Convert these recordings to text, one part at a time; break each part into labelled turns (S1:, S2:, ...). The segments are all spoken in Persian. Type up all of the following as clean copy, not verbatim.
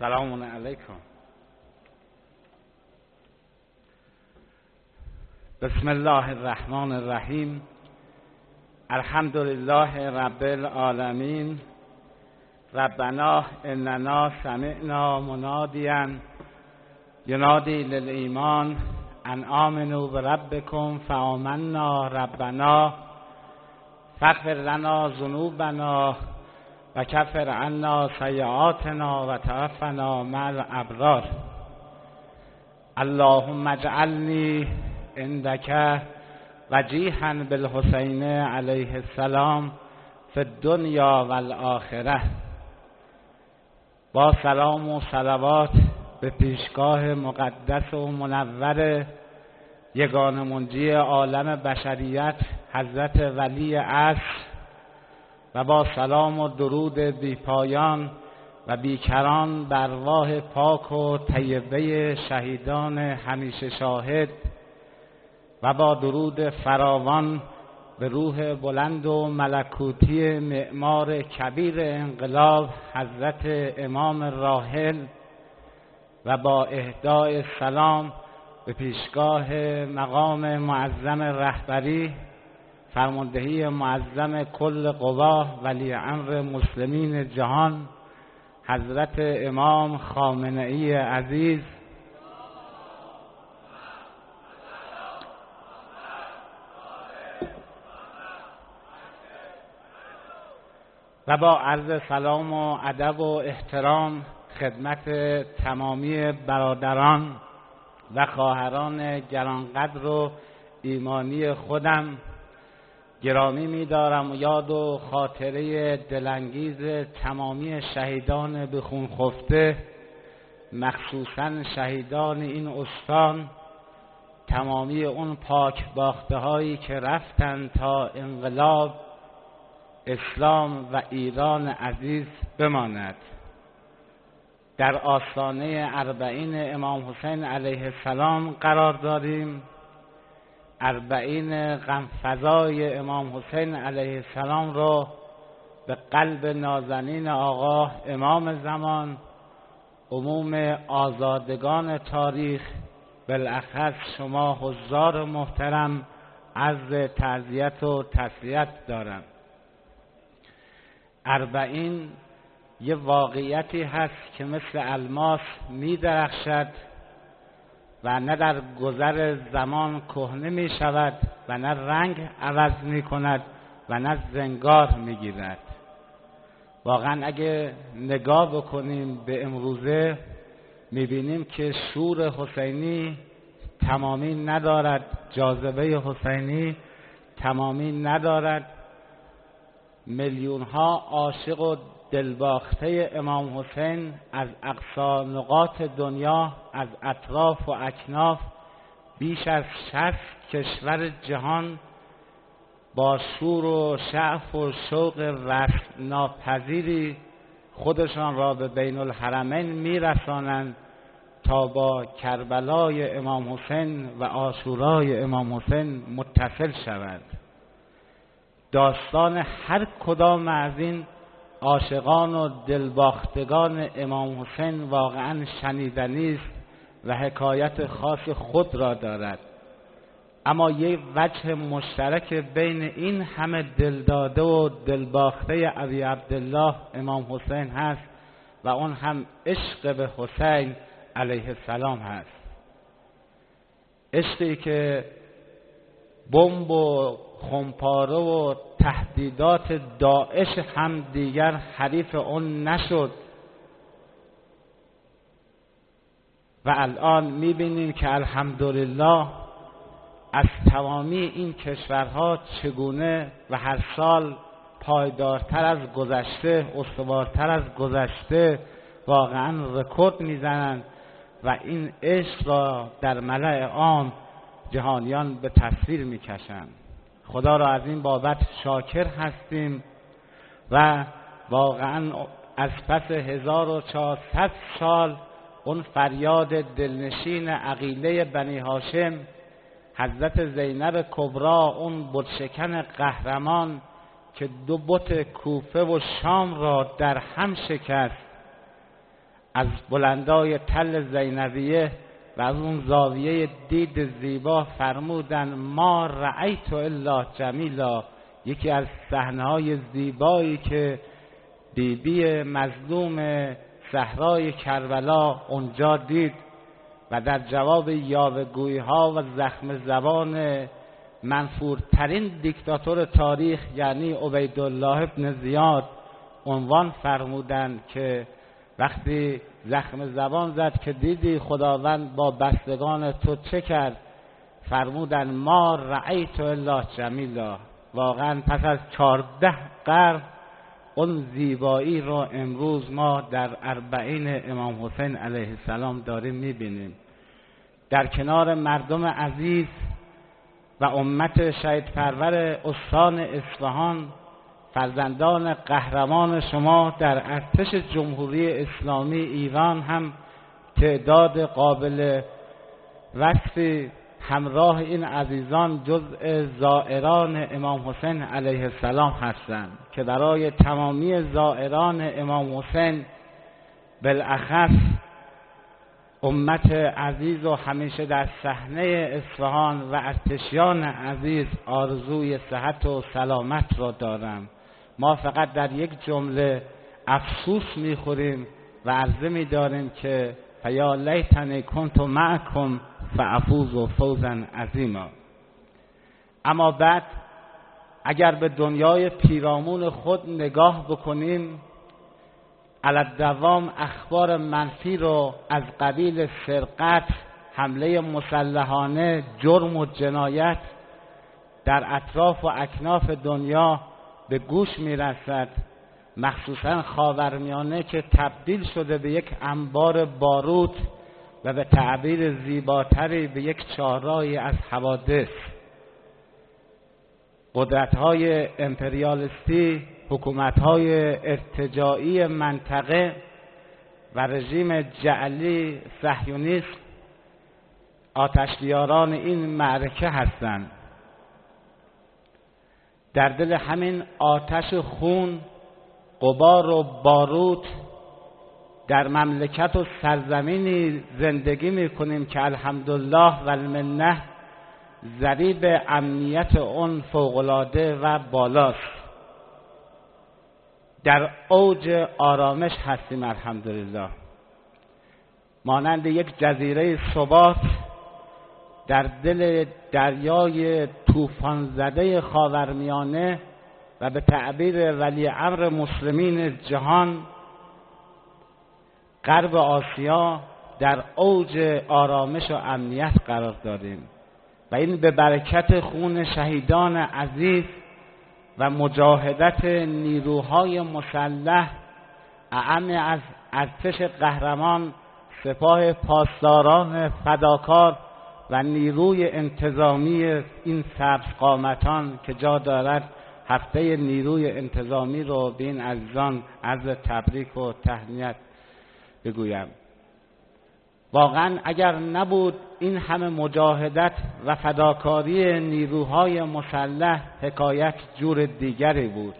S1: سلام علیکم. بسم الله الرحمن الرحیم. الحمد لله رب العالمین. ربنا اننا سمعنا منادیا ینادی للایمان ان آمنوا بربکم فآمنا ربنا فاغفر لنا ذنوبنا و کفر عنا سیئاتنا و توفنا مع الابرار. اللهم اجعلنی عندک وجیها بالحسین علیه السلام فی الدنیا و الآخره. با سلام و صلوات به پیشگاه مقدس و منور یگانه منجی عالم بشریت حضرت ولی عصر و با سلام و درود بی پایان و بیکران بر ارواح پاک و طیبه شهیدان همیشه شاهد و با درود فراوان به روح بلند و ملکوتی معمار کبیر انقلاب حضرت امام راحل و با اهدای سلام به پیشگاه مقام معظم رهبری فرماندهی معظم کل قوا ولی امر مسلمین جهان حضرت امام خامنه‌ای عزیز و با عرض سلام و ادب و احترام خدمت تمامی برادران و خواهران گرانقدر و ایمانی خودم گرامی می‌دارم و یاد و خاطره دلانگیز تمامی شهیدان به خون خفته، مخصوصاً شهیدان این استان، تمامی اون پاک باخته هایی که رفتن تا انقلاب اسلام و ایران عزیز بماند. در آستانه اربعین امام حسین علیه السلام قرار داریم. اربعین غمفزای امام حسین علیه السلام رو به قلب نازنین آقا امام زمان، عموم آزادگان تاریخ، بالاخص شما حضار محترم، عرض تعزیت و تسلیت دارم. اربعین یه واقعیتی هست که مثل الماس می درخشد و نه در گذر زمان کهنه می شود و نه رنگ عوض می کند و نه زنگار می گیرد. واقعا اگه نگاه بکنیم به امروزه می بینیم که شور حسینی تمامی ندارد، جاذبه حسینی تمامی ندارد. میلیون ها عاشق و دلباخته امام حسین از اقصا نقاط دنیا، از اطراف و اکناف، بیش از 60 کشور جهان با شور و شعف و شوق وصف ناپذیری خودشان را به بین الحرمین میرسانند تا با کربلای امام حسین و عاشورای امام حسین متصل شوند. داستان هر کدام از این عاشقان و دلباختگان امام حسین واقعا شنیدنی است و حکایت خاص خود را دارد، اما یک وجه مشترک بین این همه دلداده و دلباخته ابی عبدالله امام حسین هست و اون هم عشق به حسین علیه السلام هست. عشقی که بمب و خمپاره و تهدیدات داعش هم دیگر حریف اون نشد و الان میبینیم که الحمدلله از تمامی این کشورها چگونه و هر سال پایدارتر از گذشته، استوارتر از گذشته واقعا رکورد میزنند و این عشق را در ملأ عام جهانیان به تصویر میکشند. خدا را از این بابت شاکر هستیم و واقعا از پس 1400 سال اون فریاد دلنشین عقیله بنی هاشم، حضرت زینب کبرا، اون بتشکن قهرمان که 2 بت کوفه و شام را در هم شکست، از بلندای تل زینبیه و از اون زاویه دید زیبا فرمودن ما رأیت الا جمیلا، یکی از صحنه‌های زیبایی که بیبی مظلوم صحرای کربلا اونجا دید و در جواب یاوه‌گویی‌ها و زخم زبان منفورترین دیکتاتور تاریخ یعنی عبیدالله ابن زیاد عنوان فرمودند که وقتی زخم زبان زد که دیدی خداوند با بستگان تو چه کرد، فرمودن ما رأیت الا جمیلا. واقعا پس از 14 قرن اون زیبایی رو امروز ما در اربعین امام حسین علیه السلام داریم میبینیم. در کنار مردم عزیز و امت شهید پرور استان اصفهان، فرزندان قهرمان شما در ارتش جمهوری اسلامی ایران هم تعداد قابل وصفی همراه این عزیزان جزء زائران امام حسین علیه السلام هستند که برای تمامی زائران امام حسین بالاخص امت عزیز و همیشه در صحنه اصفهان و ارتشیان عزیز آرزوی صحت و سلامت را دارم. ما فقط در یک جمله افسوس میخوریم و عرضه می‌داریم که فیا لیتنی کنت معکم فافوز فوزا عظیما. اما بعد اگر به دنیای پیرامون خود نگاه بکنیم، علالدوام اخبار منفی رو از قبیل سرقت، حمله مسلحانه، جرم و جنایت در اطراف و اکناف دنیا به گوش میرسد، مخصوصا خاورمیانه که تبدیل شده به یک انبار باروت و به تعبیر زیباتری به یک چهارراهی از حوادث. قدرت‌های امپریالیستی، حکومت‌های ارتجاعی منطقه و رژیم جعلی صهیونیست آتش‌بیاران این معرکه هستند. در دل همین آتش خون، غبار و باروت در مملکت و سرزمینی زندگی می‌کنیم که الحمدلله و المنه ضریب امنیت اون فوق‌العاده و بالاست. در اوج آرامش هستیم الحمدلله، مانند یک جزیره ثبات در دل دریای طوفان زده خاورمیانه و به تعبیر ولی امر مسلمین جهان غرب آسیا در اوج آرامش و امنیت قرار داریم و این به برکت خون شهیدان عزیز و مجاهدت نیروهای مسلح اعم از ارتش قهرمان، سپاه پاسداران فداکار و نیروی انتظامی این سبزقامتان که جا دارد هفته نیروی انتظامی رو به این عزیزان عرض تبریک و تهنیت بگویم. واقعا اگر نبود این همه مجاهدت و فداکاری نیروهای مسلح، حکایت جور دیگری بود.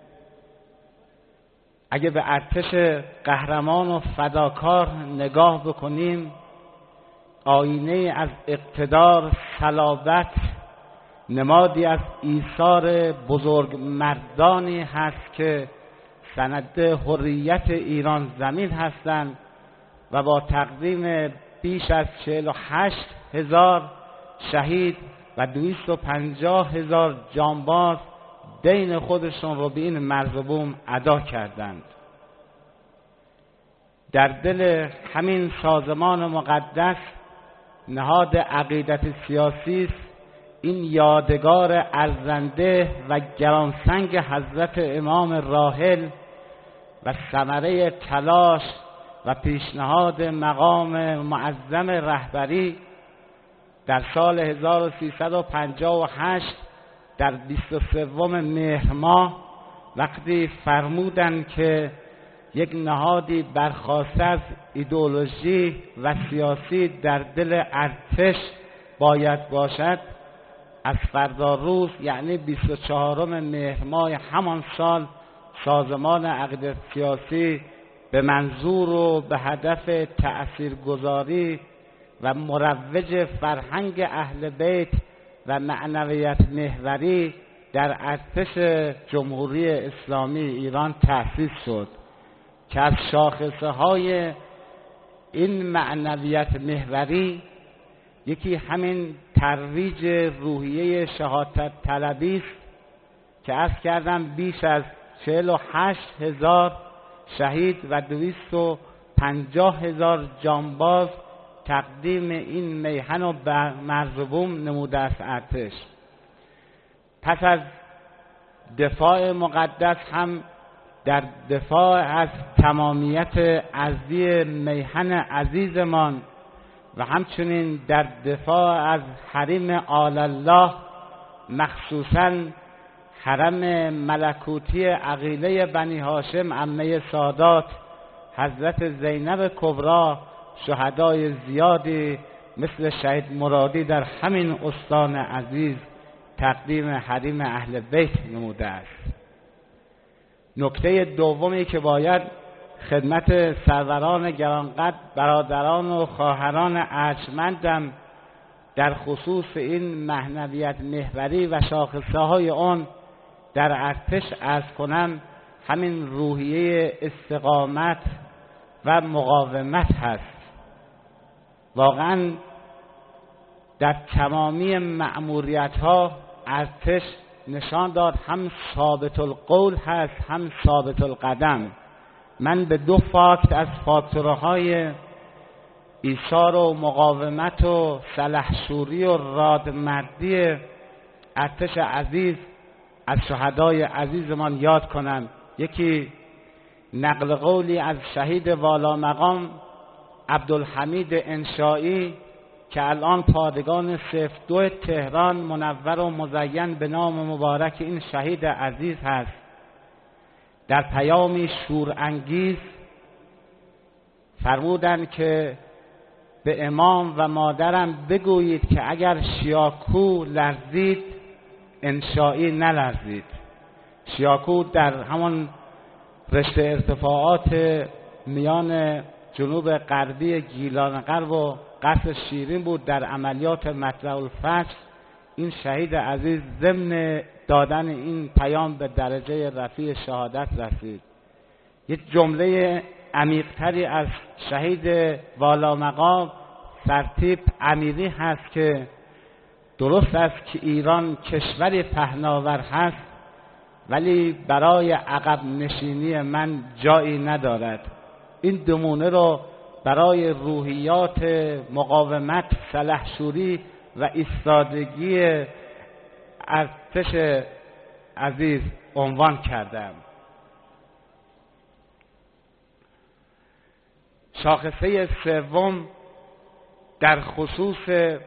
S1: اگه به ارتش قهرمان و فداکار نگاه بکنیم، آینه از اقتدار، صلابت، نمادی از ایثار بزرگ مردانی هست که سند حریت ایران زمین هستند و با تقدیم بیش از 48,000 شهید و 250,000 جانباز دین خودشون رو به این مرز و بوم ادا کردند. در دل همین سازمان مقدس نهاد عقیدت سیاسی است این یادگار ارزنده و گرانسنگ حضرت امام راحل و ثمره تلاش و پیشنهاد مقام معظم رهبری در سال 1358 در 23 مهر ماه وقتی فرمودند که یک نهادی برخاسته از ایدئولوژی و سیاسی در دل ارتش باید باشد، از فردا روز یعنی 24 مهر ماه همان سال سازمان عقیدت سیاسی به منظور و به هدف تأثیرگذاری و مروج فرهنگ اهل بیت و معنویت محوری در ارتش جمهوری اسلامی ایران تأسیس شد که از شاخصه های این معنویت محوری یکی همین ترویج روحیه شهادت طلبی است که عرض کردم بیش از 48,000 شهید و 250,000 جانباز تقدیم این میهن و مرزبون نموده است ارتش. پس از دفاع مقدس هم در دفاع از تمامیت ارضی میهن عزیزمان و همچنین در دفاع از حریم آل الله، مخصوصاً حرم ملکوتی عقیله بنی هاشم عمه سادات حضرت زینب کبری، شهدای زیادی مثل شهید مرادی در همین استان عزیز تقدیم حریم اهل بیت نموده است. نکته دومی که باید خدمت سروران گرانقدر، برادران و خواهران ارجمندم در خصوص این معنویت محوری و شاخصه های آن در ارتش عرض کنم، همین روحیه استقامت و مقاومت هست. واقعا در تمامی مأموریت ها ارتش نشان داد هم ثابت القول هست هم ثابت القدم. من به دو فاکت از فاکتورهای ایثار و مقاومت و سلحشوری و رادمردی ارتش عزیز از شهدای عزیزمان یاد کنم. یکی نقل قولی از شهید والا مقام عبدالحمید انشایی که الان پادگان 02 تهران منور و مزین به نام مبارک این شهید عزیز هست، در پیامی شورانگیز فرمودند که به امام و مادرم بگویید که اگر شیاکو لرزید انشایی نلرزید. شیاکو در همان رشته ارتفاعات میان جنوب غربی گیلان غرب و قصر شیرین بود. در عملیات مطلع الفجر این شهید عزیز ضمن دادن این پیام به درجه رفیع شهادت رسید. یک جمله عمیق‌تری از شهید والا مقام سرتیپ امیری هست که درست است که ایران کشوری پهناور هست ولی برای عقب نشینی من جایی ندارد. این نمونه رو برای روحیات مقاومت، سلحشوری و ایستادگی ارتش عزیز عنوان کردم. شاخصه سوم در خصوص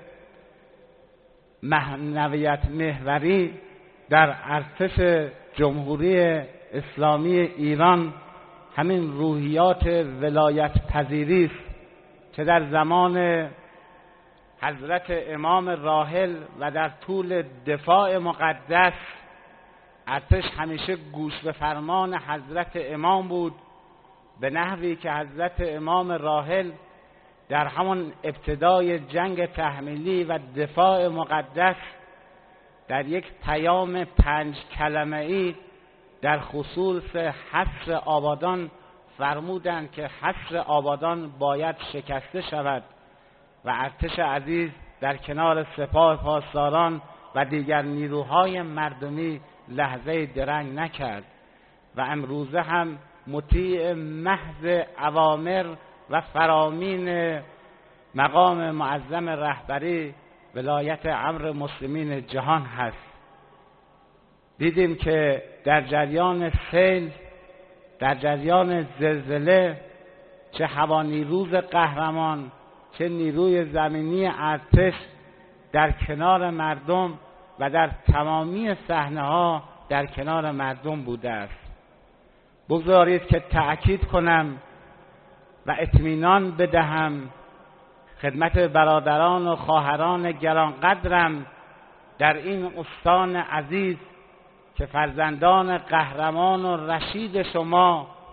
S1: معنویت محوری در ارتش جمهوری اسلامی ایران همین روحیات ولایت پذیری است که در زمان حضرت امام راحل و در طول دفاع مقدس ارتش همیشه گوش به فرمان حضرت امام بود، به نحوی که حضرت امام راحل در همان ابتدای جنگ تحمیلی و دفاع مقدس در یک پیام 5 کلمه‌ای در خصوص حصر آبادان فرمودند که حصر آبادان باید شکسته شود و ارتش عزیز در کنار سپاه پاسداران و دیگر نیروهای مردمی لحظه درنگ نکرد و امروزه هم مطیع محض اوامر و فرامین مقام معظم رهبری ولایت امر مسلمین جهان هست. دیدیم که در جریان سیل، در جریان زلزله، چه هوانیروز قهرمان چه نیروی زمینی ارتش در کنار مردم و در تمامی صحنه‌ها در کنار مردم بوده است. بگذارید که تأکید کنم و اطمینان بدهم خدمت برادران و خواهران گرانقدرم در این استان عزیز که فرزندان قهرمان و رشید شما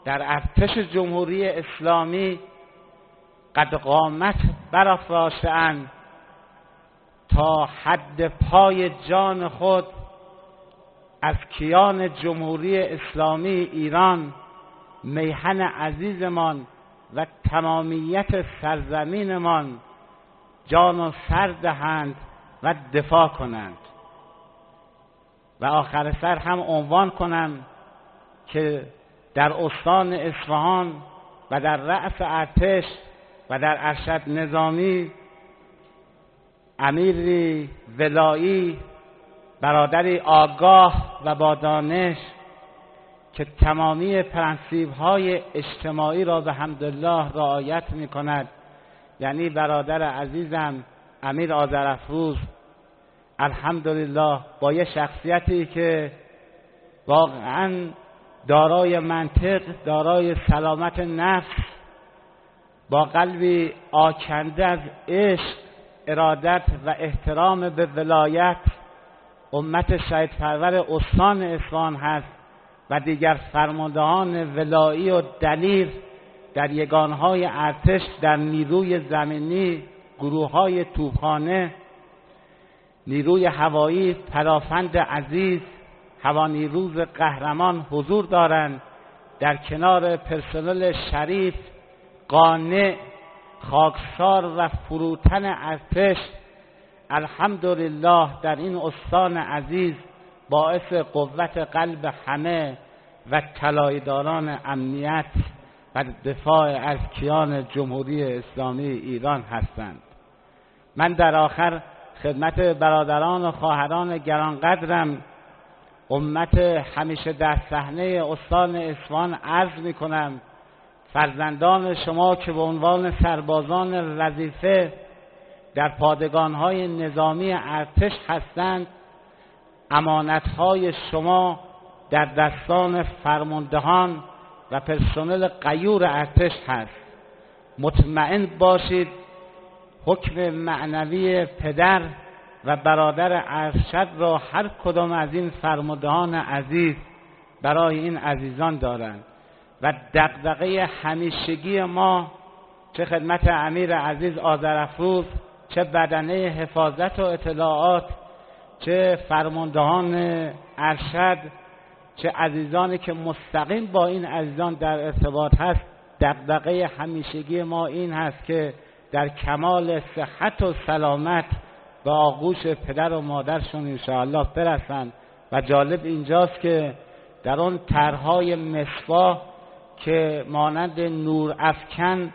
S1: در ارتش جمهوری اسلامی قد قامت برافراشته‌اند تا حد پای جان خود از کیان جمهوری اسلامی ایران، میهن عزیزمان و تمامیت سرزمینمان جان و سر دهند و دفاع کنند. و آخر سر هم عنوان کنم که در استان اصفهان و در رأس ارتش و در ارشد نظامی امیری ولایی، برادری آگاه و با دانش که تمامی پرنسیب‌های اجتماعی را به حمدالله رعایت می‌کند، یعنی برادر عزیزم امیر آذرافروز، الحمدلله با یه شخصیتی که واقعاً دارای منطق، دارای سلامت نفس، با قلبی آکنده از عشق، ارادت و احترام به ولایت امت شهیدپرور استان اصفهان هست و دیگر فرماندهان ولایی و دلیر در یگانهای ارتش، در نیروی زمینی، گروه‌های توپخانه، نیروی هوایی، پدافند عزیز، هوانیروز قهرمان حضور دارند. در کنار پرسنل شریف، قانع، خاکسار و فروتن ارتش الحمدلله در این استان عزیز باعث قوت قلب همه و طلایه‌داران امنیت و دفاع از کیان جمهوری اسلامی ایران هستند. من در آخر خدمت برادران و خواهران گرانقدرم، امت همیشه در صحنه استان اصفهان عرض می‌کنم: فرزندان شما که به عنوان سربازان وظیفه در پادگان‌های نظامی ارتش هستند، امانت‌های شما در دستان فرماندهان و پرسنل غیور ارتش هست. مطمئن باشید حکم معنوی پدر و برادر ارشد را هر کدام از این فرماندهان عزیز برای این عزیزان دارند و دغدغه همیشگی ما، چه خدمت امیر عزیز آذرافروز، چه بدنه حفاظت و اطلاعات، چه فرماندهان ارشد، چه عزیزانی که مستقیم با این عزیزان در ارتباط هست، دغدغه همیشگی ما این هست که در کمال صحت و سلامت به آغوش پدر و مادرشون انشاءالله برسند. و جالب اینجاست که در اون طرح‌های مصباح که مانند نور افکن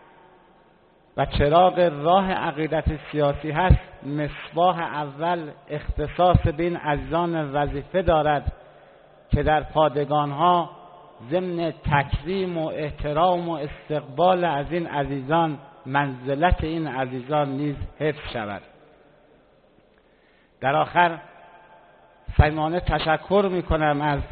S1: و چراغ راه عقیدت سیاسی هست، مصباح اول اختصاص به این عزیزان وظیفه دارد که در پادگان‌ها ضمن تکریم و احترام و استقبال از این عزیزان، منزلت این عزیزان نیز حفظ شود. در آخر صمیمانه تشکر می‌کنم از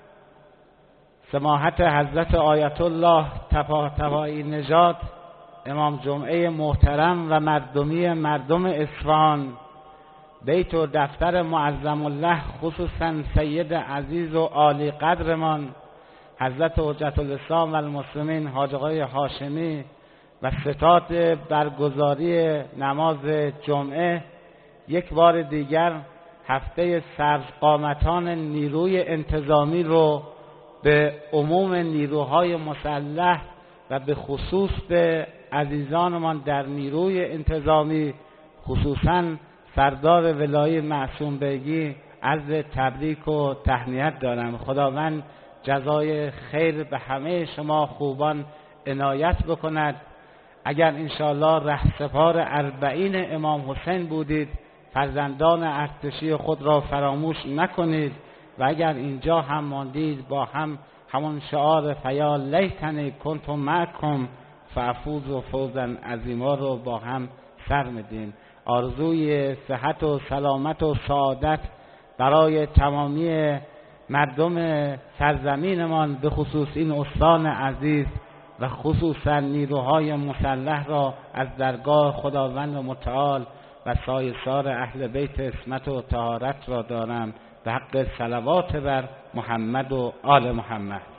S1: سماحت حضرت آیت الله طباطبایی نژاد، امام جمعه محترم و مردمی مردم اصفهان، بیت و دفتر معظم الله، خصوصا سید عزیز و عالی قدرمان حضرت حجت الاسلام و المسلمین حاج آقای هاشمی و ستاد برگزاری نماز جمعه، یک بار دیگر هفته سرقامتان نیروی انتظامی رو به عموم نیروهای مسلح و به خصوص به عزیزانمان در نیروی انتظامی، خصوصاً سردار ولایی معصوم بیگی، عرض تبریک و تهنیت دارم. خداوند جزای خیر به همه شما خوبان عنایت بکند. اگر انشاءالله رهسپار اربعین امام حسین بودید، فرزندان ارتشی خود را فراموش نکنید و اگر اینجا هم ماندید، با هم همون شعار فیا لیتنی کنتم معکم فافوز و فوزا عظیما رو با هم سر میدیم. آرزوی صحت و سلامت و سعادت برای تمامی مردم سرزمینمان، به خصوص این استان عزیز و خصوصا نیروهای مسلح را از درگاه خداوند متعال و سایسار اهل بیت عصمت و طهارت را دارم، به حق صلوات بر محمد و آل محمد.